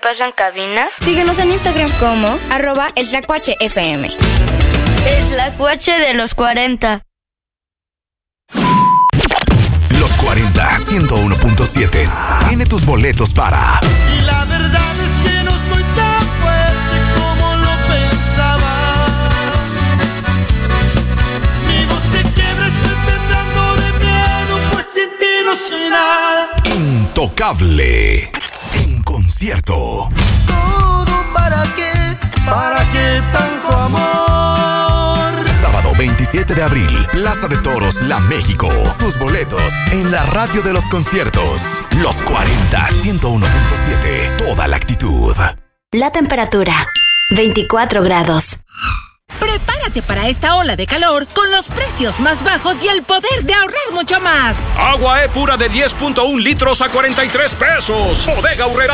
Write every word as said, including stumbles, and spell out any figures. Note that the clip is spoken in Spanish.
pasa en cabina? Síguenos en Instagram como arroba el tlacuache F M. El tlacuache de los cuarenta. Los cuarenta, ciento uno punto siete. Tiene tus boletos para... Y la verdad es que no estoy tan fuerte como lo pensaba. Mi voz se quiebra, estoy temblando de miedo, pues sin ti no soy nada. Intocable. En concierto. ¿Todo para qué? ¿Para qué tanto amor? Sábado veintisiete de abril, Plaza de Toros, La México. Tus boletos en la radio de los conciertos. Los cuarenta, ciento uno punto siete. Toda la actitud. La temperatura, veinticuatro grados. Prepárate para esta ola de calor con los precios más bajos y el poder de ahorrar mucho más. Agua E pura de diez punto uno litros a cuarenta y tres pesos. Bodega Aurrera